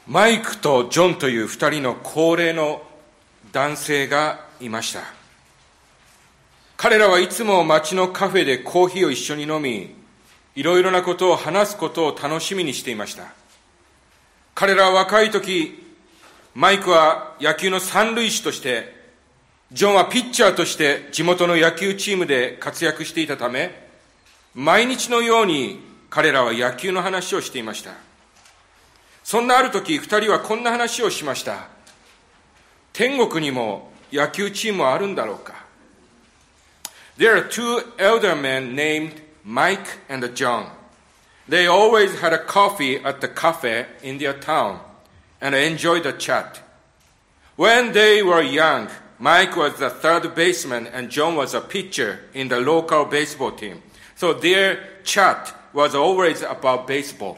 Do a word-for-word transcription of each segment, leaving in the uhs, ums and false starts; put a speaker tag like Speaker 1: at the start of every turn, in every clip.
Speaker 1: マイクとジョンという二人の高齢の男性がいました。彼らはいつも街のカフェでコーヒーを一緒に飲み、いろいろなことを話すことを楽しみにしていました。彼らは若い時、マイクは野球の三塁手として、ジョンはピッチャーとして地元の野球チームで活躍していたため、毎日のように彼らは野球の話をしていました。そんなある時、二人はこんな話をしました。天国にも野球チームはあるんだろうか。There are two elder men named Mike and John. They always had a coffee at the cafe in their town and enjoyed the chat. When they were young, Mike was the third baseman and John was a pitcher in the local baseball team. So their chat was always about baseball.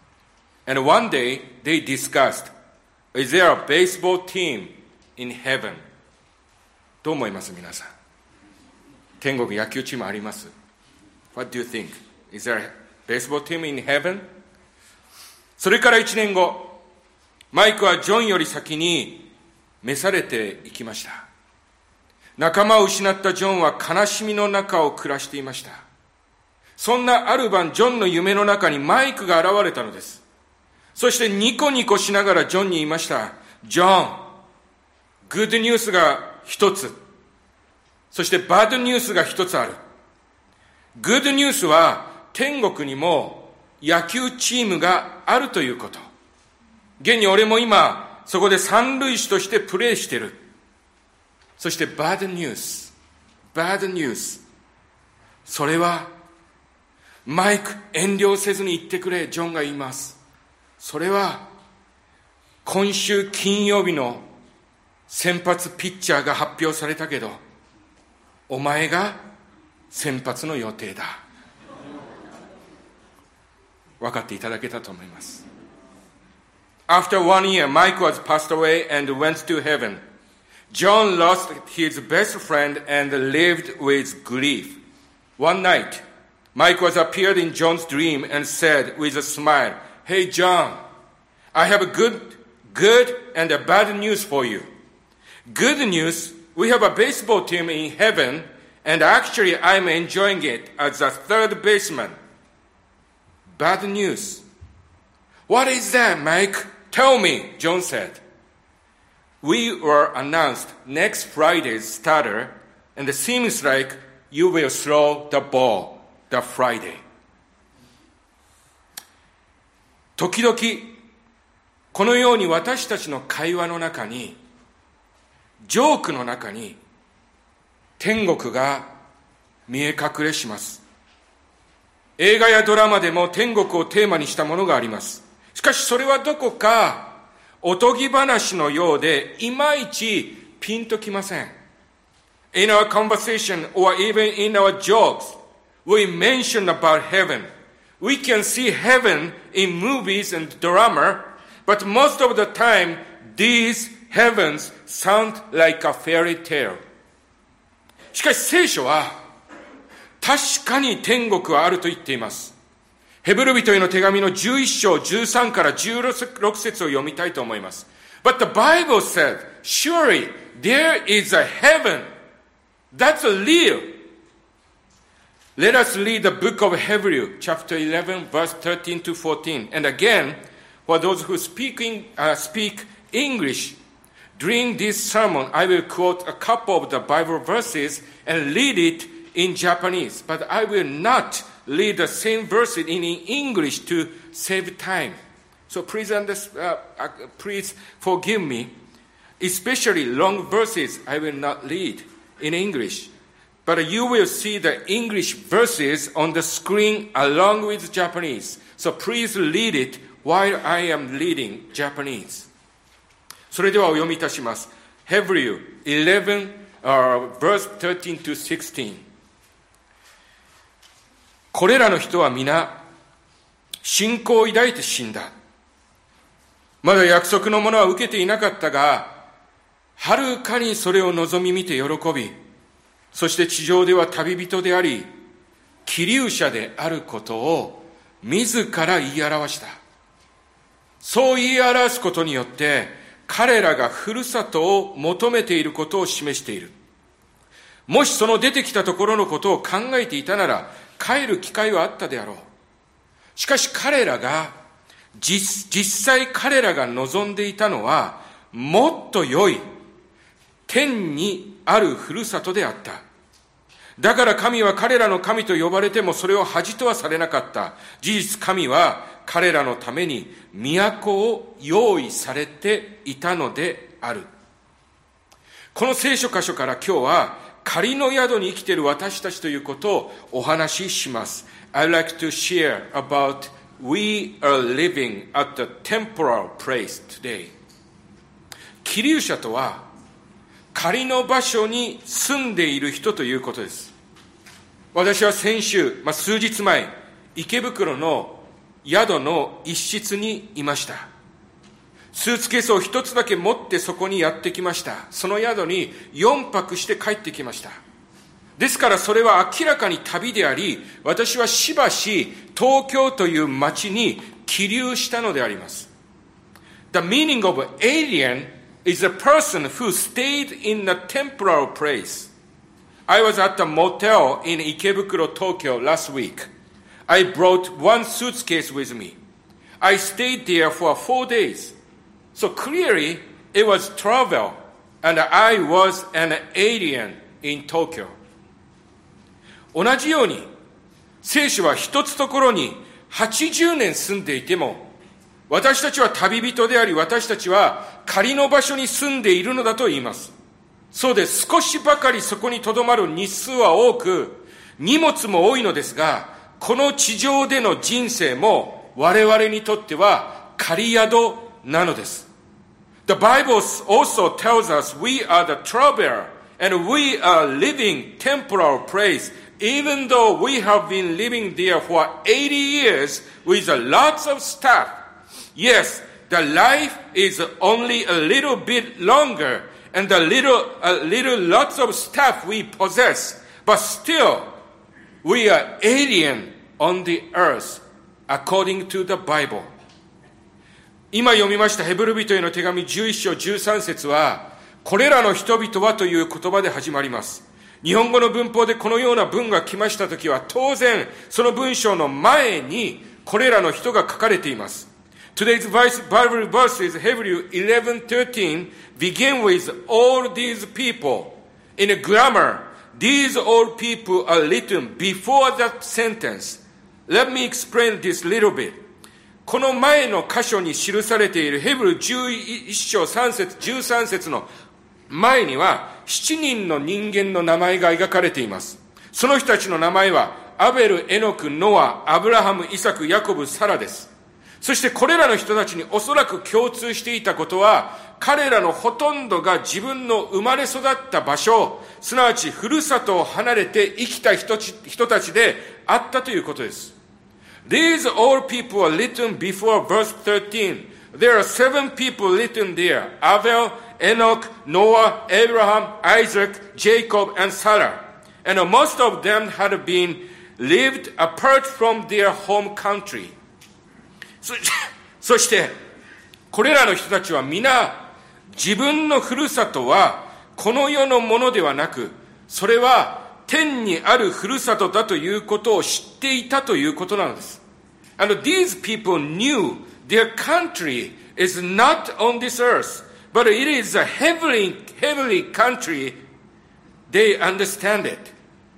Speaker 1: And one day they discussed, is there a baseball team in heaven? どう思います皆さん。天国野球チームあります。What do you think? Is there a baseball team in heaven? それから一年後、マイクはジョンより先に召されていきました。仲間を失ったジョンは悲しみの中を暮らしていました。そんなある晩、ジョンの夢の中にマイクが現れたのです。そしてニコニコしながらジョンに言いました。ジョン、グッドニュースが一つ、そしてバッドニュースが一つある。グッドニュースは天国にも野球チームがあるということ。現に俺も今そこで三塁手としてプレーしている。そしてバッドニュース、バッドニュース。それはマイク遠慮せずに言ってくれ、ジョンが言います。それは今週金曜日の先発ピッチャーが発表されたけど、お前が先発の予定だ。分かっていただけたと思います。After one year, Mike was passed away and went to heaven. John lost his best friend and lived with grief. One night, Mike was appeared in John's dream and said with a smile, Hey John, I have a good, good and a bad news for you. Good news, we have a baseball team in heaven, and actually I'm enjoying it as a third baseman. Bad news. What is that, Mike? Tell me, John said. We were announced next Friday's starter, and it seems like you will throw the ball the Friday. 時々、このように私たちの会話の中に、ジョークの中に、天国が見え隠れします。映画やドラマでも天国をテーマにしたものがあります。しかしそれはどこかおとぎ話のようでいまいちピンときません。In our conversation or even in our jokes, we mention about heaven. We can see heaven in movies and drama, but most of the time, these heavens sound like a fairy tale. しかし聖書は確かに天国はあると言っています。ヘブル人への手紙のじゅういっ章じゅうさんからじゅうろく節を読みたいと思います。But the Bible said, surely there is a heaven. That's real. Let us read the book of Hebrews, chapter eleven, verse thirteen to fourteen. And again, for those who speak, in, uh, speak English, during this sermon, I will quote a couple of the Bible verses and read it in Japanese. But I will not read the same verses in English to save time. So please, understand, uh, uh, please forgive me. Especially long verses, I will not read in English. But you will see the English verses on the screen along with Japanese. So please read it while I am reading Japanese. それではお読みいたします。Hebrews eleven, uh, verse thirteen to sixteen. これらの人は皆、信仰を抱いて死んだ。まだ約束のものは受けていなかったが、はるかにそれを望み見て喜び、そして地上では旅人であり、寄留者であることを自ら言い表した。 そう言い表すことによって、彼らがふるさとを求めていることを示している。もしその出てきたところのことを考えていたなら、帰る機会はあったであろう。しかし彼らが、実、実際彼らが望んでいたのは、もっと良い、天にあるふるさとであった。だから神は彼らの神と呼ばれてもそれを恥とはされなかった。事実神は彼らのために都を用意されていたのである。この聖書箇所から今日は仮の宿に生きている私たちということをお話しします。I'd like to share about we are living at the temporal place today. 希留者とは仮の場所に住んでいる人ということです。私は先週、まあ、数日前、池袋の宿の一室にいました。スーツケースを一つだけ持ってそこにやってきました。その宿によんぱくして帰ってきました。ですからそれは明らかに旅であり、私はしばし東京という街に起留したのであります。The meaning of alien is a person who stayed in a temporal place. I was at a motel in Ikebukuro, Tokyo last week. I brought one suitcase with me. I stayed there for four days. So clearly, it was travel, and I was an alien in Tokyo. 同じように、聖書は一つところにはちじゅうねん住んでいても、私たちは旅人であり、私たちは仮の場所に住んでいるのだと言います。そうです。少しばかりそこに留まる日数は多く、荷物も多いのですが、この地上での人生も我々にとっては仮宿なのです。The Bible also tells us we are the traveler and we are living temporal place, even though we have been living there for eighty years with lots of stuff.Yes, the life is only a little bit longer and a little, a little lots of stuff we possess, but still, we are alien on the earth according to the Bible. 今読みましたヘブル人への手紙じゅういっ章じゅうさん節は、これらの人々はという言葉で始まります。日本語の文法でこのような文が来ましたときは、当然、その文章の前にこれらの人が書かれています。Today's Bible verses, Hebrew eleven thirteen, begin with all these people. In a grammar, these all people are written before that sentence. Let me explain this little bit. この前の箇所に記されているヘブルじゅういっ章さん節、じゅうさん節の前にはしちにんの人間の名前が描かれています。その人たちの名前はアベル、エノク、ノア、アブラハム、イサク、ヤコブ、サラです。そしてこれらの人たちにおそらく共通していたことは、彼らのほとんどが自分の生まれ育った場所、すなわちふるさとを離れて生きた人たちであったということです。These all people are written before verse thirteen. There are seven people written there. Abel, Enoch, Noah, Abraham, Isaac, Jacob, and Sarah. And most of them had been lived apart from their home country.そ, そしてこれらの人たちは皆自分のふるさとはこの世のものではなく、それは天にあるふるさとだということを知っていたということなのです。And these people knew their country is not on this earth, but it is a heavenly, heavenly country. They understand it.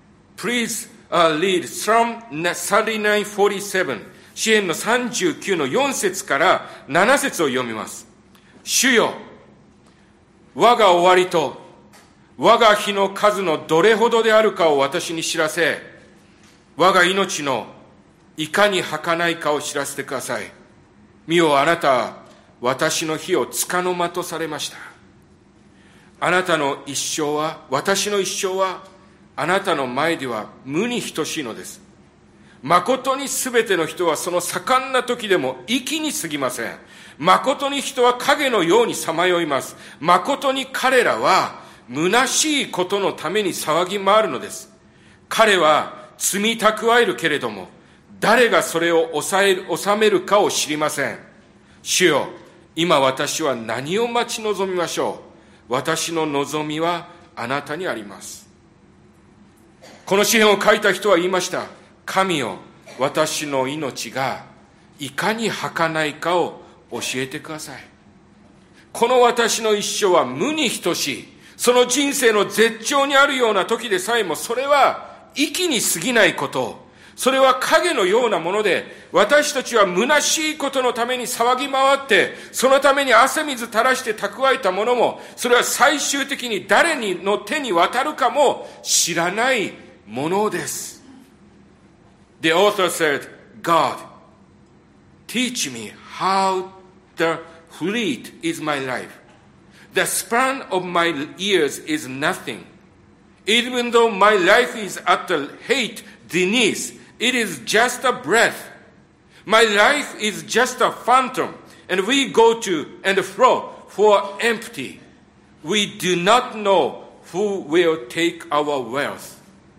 Speaker 1: Please uh, read Psalm thirty-nine forty-seven.詩編のさんじゅうきゅうのよん節からなな節を読みます。主よ、我が終わりと我が日の数のどれほどであるかを私に知らせ、我が命のいかに儚いかを知らせてください。見よ、あなたは私の日を束の間とされました。あなたの一生は、私の一生はあなたの前では無に等しいのです。誠にすべての人はその盛んな時でも息に過ぎません。誠に人は影のようにさまよいます。誠に彼らは虚しいことのために騒ぎ回るのです。彼は積み蓄えるけれども、誰がそれを抑える、収めるかを知りません。 主よ、今私は何を待ち望みましょう。私の望みはあなたにあります。この詩篇を書いた人は言いました。神よ、私の命がいかに儚いかを教えてください。この私の一生は無に等しい。その人生の絶頂にあるような時でさえも、それは息に過ぎないこと。それは影のようなもので、私たちは虚しいことのために騒ぎ回って、そのために汗水垂らして蓄えたものも、それは最終的に誰の手に渡るかも知らないものです。The author said, God, teach me how the fleet is my life. The span of my years is nothing. Even though my life is at the height beneath, it is just a breath. My life is just a phantom, and we go to and fro for empty. We do not know who will take our wealth.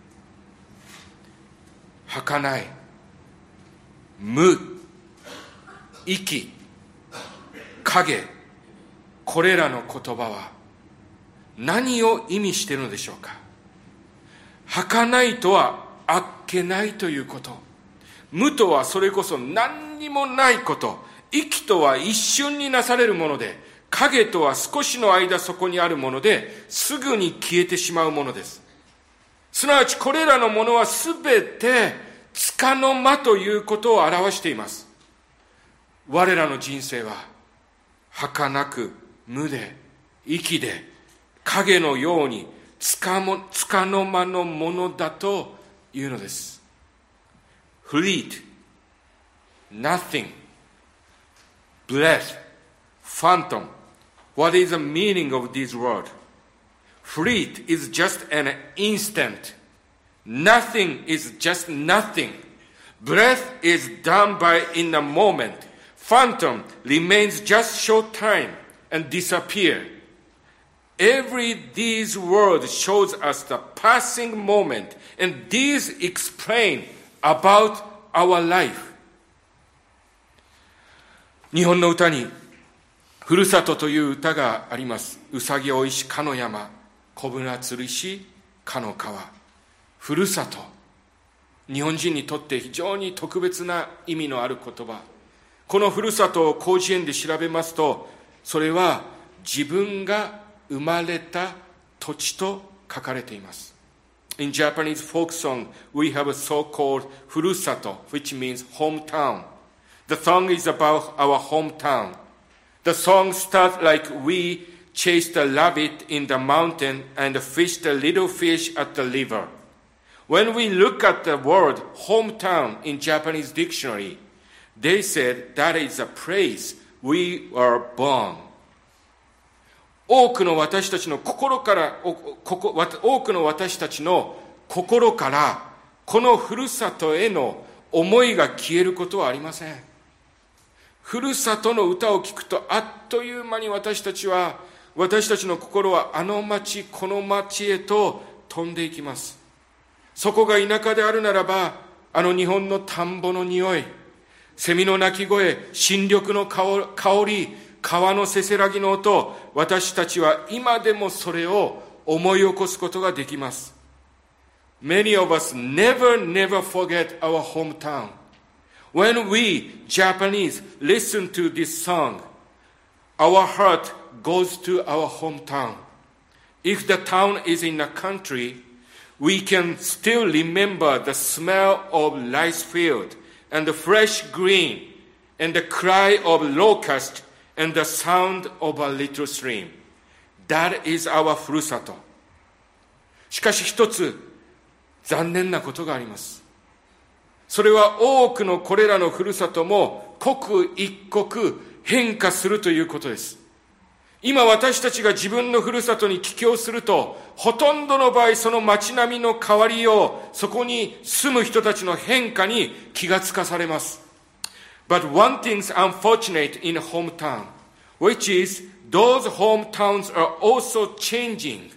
Speaker 1: 儚い、無、息、影、これらの言葉は何を意味しているのでしょうか。儚いとはあっけないということ。無とはそれこそ何にもないこと。息とは一瞬になされるもので、影とは少しの間そこにあるもので、すぐに消えてしまうものです。すなわちこれらのものはすべて束の間ということを表しています。我らの人生は儚く無で息で影のように束の間のものだというのです。Fleet, nothing, breath, phantom. What is the meaning of this word? Fleet is just an instant. Nothing is just nothing. Breath is done by in a moment. Phantom remains just short time and disappear. Every these words shows us the passing moment, and these explain about our life. 日本の歌にふるさとという歌があります。うさぎ追いしかの山、こぶな釣りしかの川。ふるさと。日本人にとって非常に特別な意味のある言葉。このふるさとを広辞苑で調べますと、それは自分が生まれた土地と書かれています。In Japanese folk song, we have a so-called furusato, which means hometown. The song is about our hometown. The song starts like we chased a rabbit in the mountain and fished a little fish at the river. When we look at the word hometown in Japanese dictionary, they said that is a place we were born. 多くの私たちの心から、多くの私たちの心から、このふるさとへの思いが消えることはありません。ふるさとの歌を聞くと、あっという間に私たちは、私たちの心はあの町、この町へと飛んでいきます。そこが田舎であるならば、あの日本の田んぼの匂い、セミの鳴き声、新緑の香り、川のせせらぎの音、私たちは今でもそれを思い起こすことができます。Many of us never, never forget our hometown. When we, Japanese, listen to this song, our heart goes to our hometown. If the town is in a country, we can still remember the smell of rice field and the fresh green and the cry of locust and the sound of a little stream. That is our ふるさと。しかし一つ残念なことがあります。それは多くのこれらのふるさとも刻一刻変化するということです。今私たちが自分のふるさとに帰郷すると、ほとんどの場合その街並みの変わりを、そこに住む人たちの変化に気がつかされます。But one thing's unfortunate in hometown, which is those hometowns are also changing.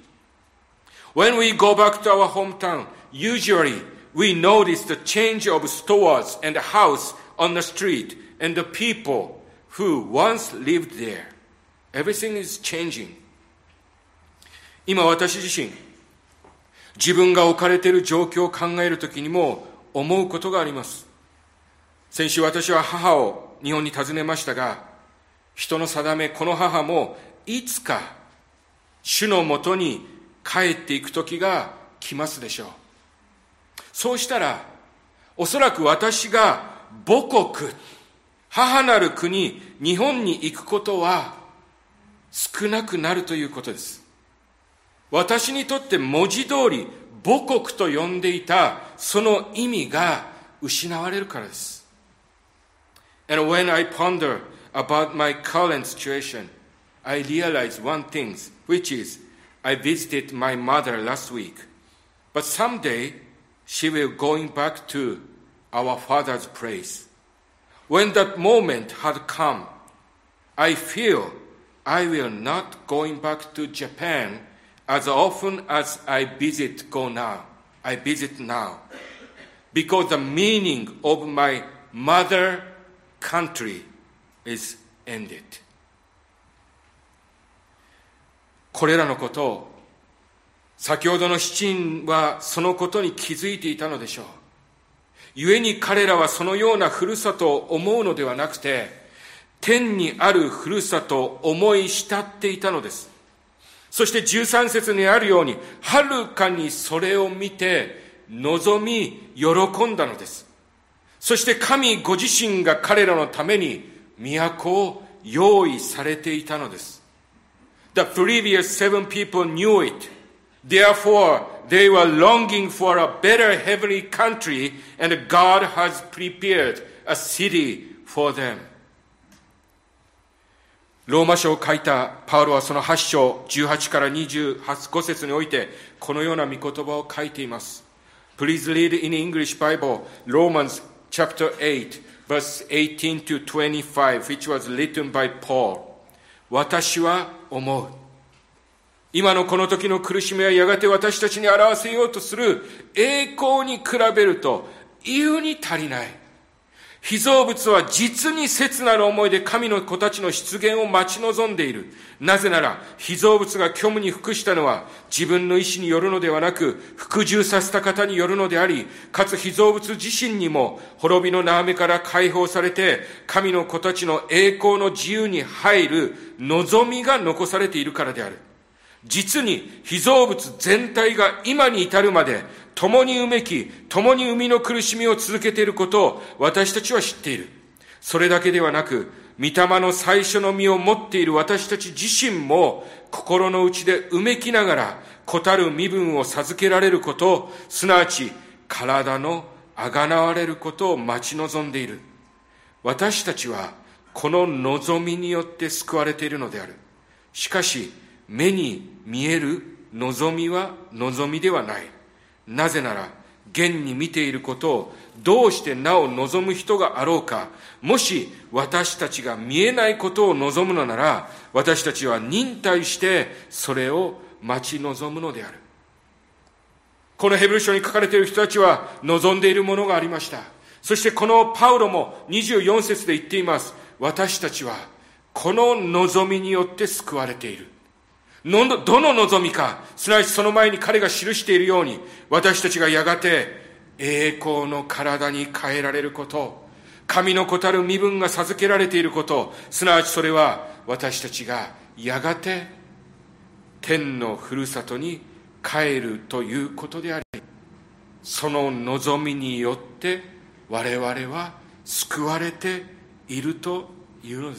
Speaker 1: When we go back to our hometown, usually we notice the change of stores and the house on the street and the people who once lived there. Everything is changing. 今私自身、自分が置かれている状況を考えるときにも思うことがあります。先週私は母を日本に訪ねましたが、人の定め、この母もいつか主のもとに帰っていく時が来ますでしょう。そうしたら、おそらく私が母国、母なる国、日本に行くことは少なくなるということです。私にとって文字通り母国と呼んでいたその意味が失われるからです。And when I ponder about my current situation, I realize one thing, which is I visited my mother last week, but someday she will going back to our father's place. When that moment had come, I feel I will not going back to Japan as often as I visit go now. I visit now, because the meaning of my mother country is ended. これらのことを先ほどの七人はそのことに気づいていたのでしょう。故に彼らはそのようなふるさとを思うのではなくて、天にあるふるさとを思い慕っていたのです。そしてじゅうさん節にあるように、はるかにそれを見て望み喜んだのです。そして神ご自身が彼らのために都を用意されていたのです。The previous seven people knew it. Therefore, they were longing for a better heavenly country, and God has prepared a city for them. ローマ書を書いたパウロはそのはち章じゅうはちからにじゅうご節においてこのような御言葉を書いています。Please read in English Bible, Romans chapter eight, verse eighteen to twenty-five, which was written by Paul. 私は思う。今のこの時の苦しみはやがて私たちに表せようとする栄光に比べると言うに足りない。被造物は実に切なる思いで神の子たちの出現を待ち望んでいる。なぜなら被造物が虚無に服したのは自分の意志によるのではなく、服従させた方によるのであり、かつ被造物自身にも滅びの縄目から解放されて神の子たちの栄光の自由に入る望みが残されているからである。実に被造物全体が今に至るまで共にうめき、共に生みの苦しみを続けていることを私たちは知っている。それだけではなく、御霊の最初の実を持っている私たち自身も心の内でうめきながら子たる身分を授けられることを、すなわち体のあがなわれることを待ち望んでいる。私たちはこの望みによって救われているのである。しかし目に見える望みは望みではない。なぜなら現に見ていることをどうしてなお望む人があろうか。もし私たちが見えないことを望むのなら、私たちは忍耐してそれを待ち望むのである。このヘブル書に書かれている人たちは望んでいるものがありました。そしてこのパウロもにじゅうよん節で言っています。私たちはこの望みによって救われている。のどの望みか、すなわちその前に彼が記しているように、私たちがやがて栄光の体に変えられること、神の子たる身分が授けられていること、すなわちそれは私たちがやがて天のふるさとに帰るということであり、その望みによって我々は救われているというのです。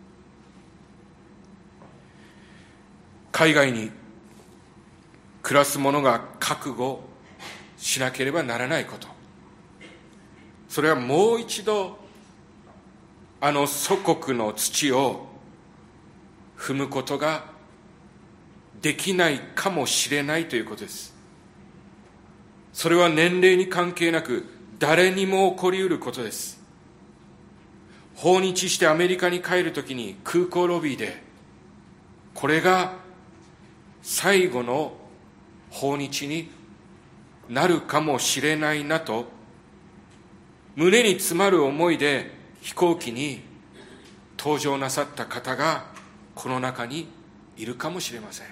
Speaker 1: 海外に暮らす者が覚悟しなければならないこと、それはもう一度あの祖国の土を踏むことができないかもしれないということです。それは年齢に関係なく誰にも起こりうることです。訪日してアメリカに帰るときに空港ロビーで、これが最後の訪日になるかもしれないなと胸に詰まる思いで飛行機に登場なさった方がこの中にいるかもしれません。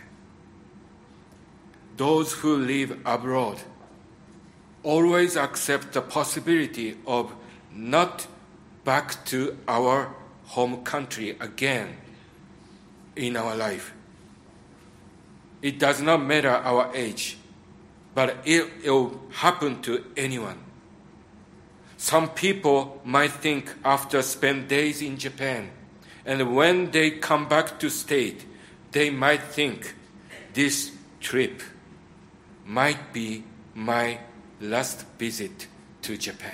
Speaker 1: Those who live abroad always accept the possibility of not back to our home country again in our life. It does not matter our age, but it will happen to anyone. Some people might think after spend days in Japan, and when they come back to state, they might think this trip might be my last visit to Japan.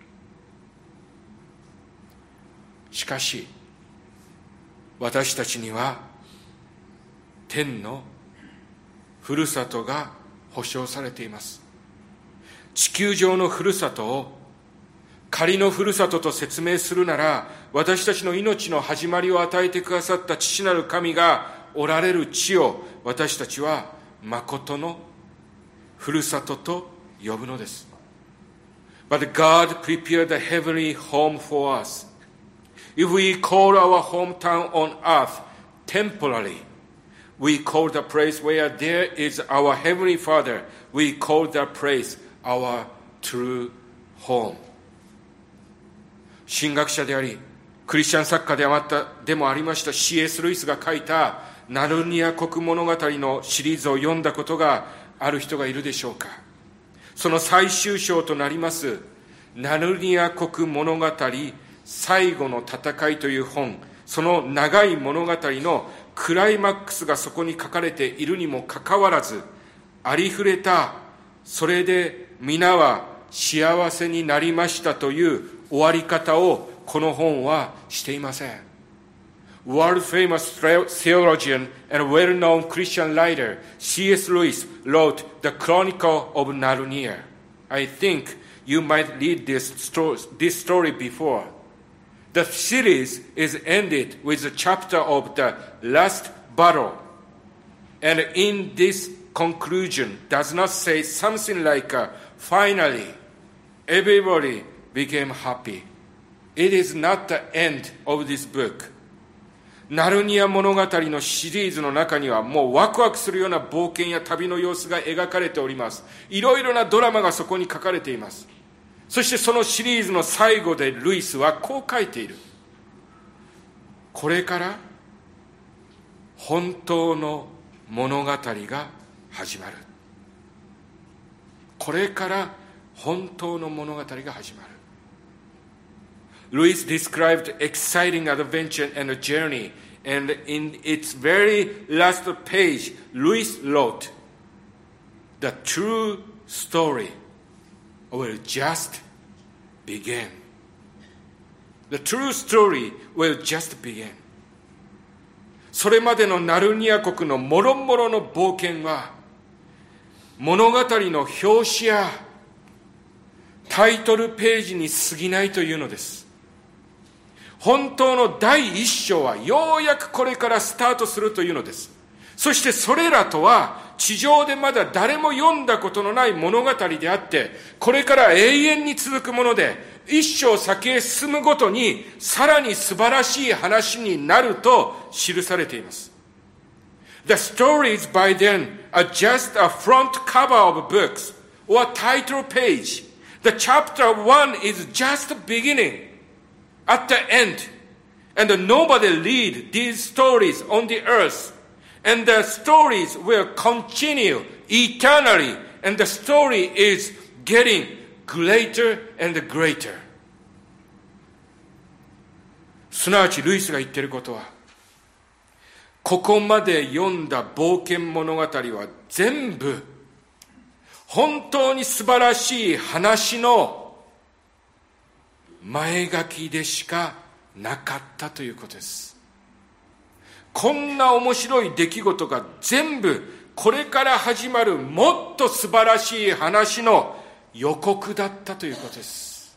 Speaker 1: しかし、私たちには天のふるさとが保証されています。地球上のふるさとを仮のふるさとと説明するなら、私たちの命の始まりを与えてくださった父なる神がおられる地を私たちは誠のふるさとと呼ぶのです。But God prepared a heavenly home for us. If we call our hometown on earth temporary, we call the place where there is our Heavenly Father, we call that place our true home. 神学者であり、クリスチャン作家であったでもありました シーエス ルイスが書いたナルニア国物語のシリーズを読んだことがある人がいるでしょうか。その最終章となりますナルニア国物語最後の戦いという本、その長い物語のクライマックスがそこに書かれているにもかかわらず、ありふれた、それで皆は幸せになりましたという終わり方をこの本はしていません。World famous theologian and well-known Christian writerシーエス Lewis wrote The Chronicle of Narnia. I think you might read this story, this story before. The series is ended with the chapter of the last battle. And in this conclusion does not say something like, uh, finally, everybody became happy. It is not the end of this book. ナルニア物語のシリーズの中にはもうワクワクするような冒険や旅の様子が描かれております。いろいろなドラマがそこに書かれています。そしてそのシリーズの最後でルイスはこう書いている。これから本当の物語が始まる。これから本当の物語が始まる。Lewis described exciting adventure and a journey, and in its very last page, Lewis wrote, "The true story will just begin." The true story will just begin. それまでのナルニア国のもろもろの冒険は、物語の表紙やタイトルページに過ぎないというのです。本当の第一章はようやくこれからスタートするというのです。そしてそれらとは地上でまだ誰も読んだことのない物語であって、これから永遠に続くもので、一章先へ進むごとにさらに素晴らしい話になると記されています。The stories by then are just a front cover of books or title page. The chapter one is just beginning. At the end, and nobody read these stories on the earth, and the stories will continue eternally, and the story is getting greater and greater. すなわちルイスが言っていることは、ここまで読んだ冒険物語は全部本当に素晴らしい話の前書きでしかなかったということです。こんな面白い出来事が全部これから始まるもっと素晴らしい話の予告だったということです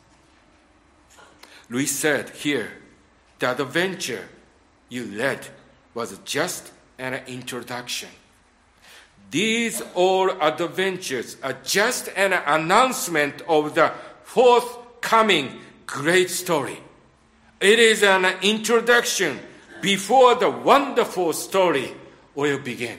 Speaker 1: 。Louis said here, the adventure you led was just an introduction. These all adventures are just an announcement of the forthcoming great story. It is an introduction before the wonderful story will begin.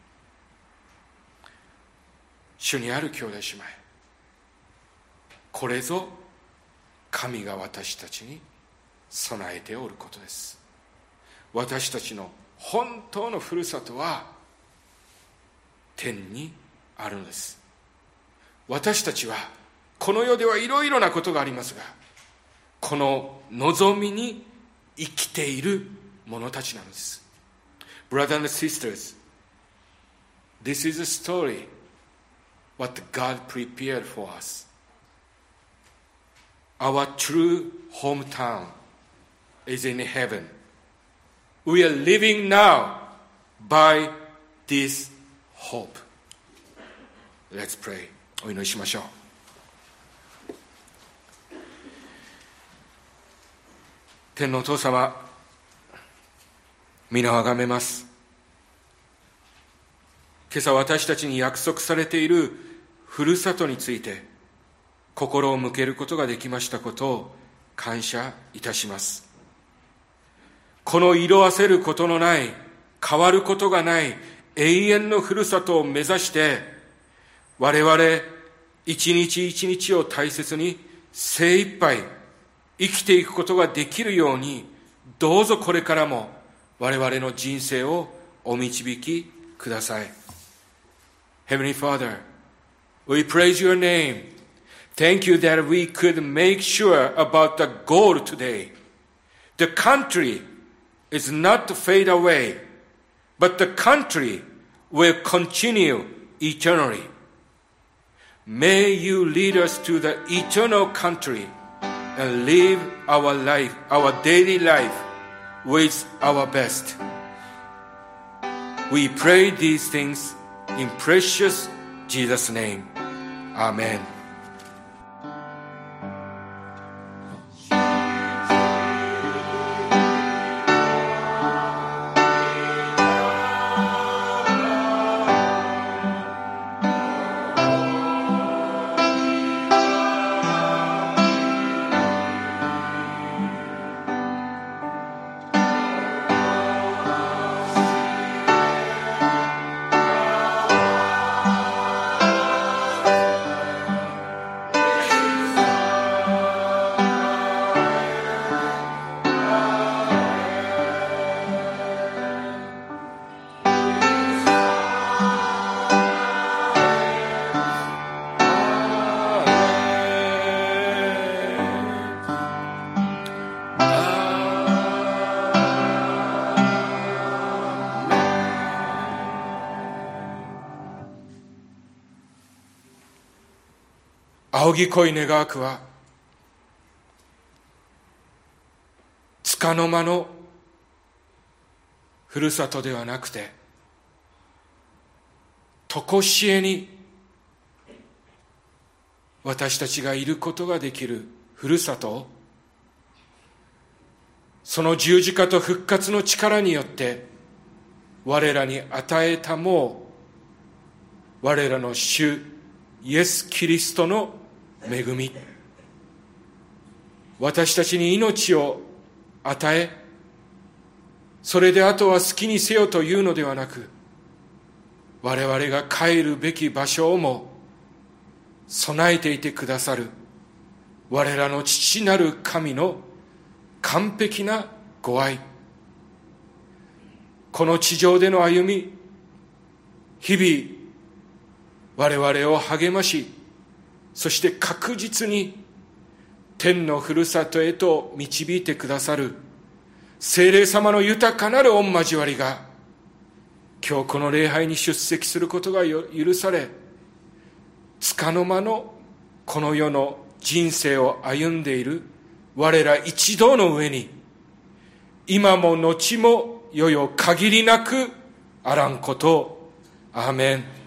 Speaker 1: 主にある兄弟姉妹、これぞ神が私たちに備えておることです。私たちの本当のふるさとは天にあるのです。私たちはこの世ではいろいろなことがありますが、この望みに生きている者たちなのです。 Brothers and sisters, this is a story what God prepared for us. Our true hometown is in heaven. We are living now by this hope. Let's pray. お祈りしましょう。天のお父様、皆をあがめます。今朝私たちに約束されているふるさとについて心を向けることができましたことを感謝いたします。この色あせることのない、変わることがない永遠のふるさとを目指して我々一日一日を大切に精一杯生きていくことができるように、どうぞこれからも我々の人生をお導きください。Heavenly Father, we praise your name. Thank you that we could make sure about the goal today. The country is not to fade away, but the country will continue eternally. May you lead us to the eternal country and live our life, our daily life with our best. We pray these things in precious Jesus' name. Amen. 仰ぎ恋願わくは束の間のふるさとではなくて、とこしえに私たちがいることができるふるさとを、その十字架と復活の力によって我らに与えたもう我らの主イエス・キリストの恵み、私たちに命を与え、それであとは好きにせよというのではなく、我々が帰るべき場所をも備えていてくださる我らの父なる神の完璧なご愛、この地上での歩み、日々我々を励まし、そして確実に天のふるさとへと導いてくださる聖霊様の豊かなる御交わりが、今日この礼拝に出席することが許され、束の間のこの世の人生を歩んでいる我ら一同の上に、今も後も世々限りなくあらんことを。アーメン。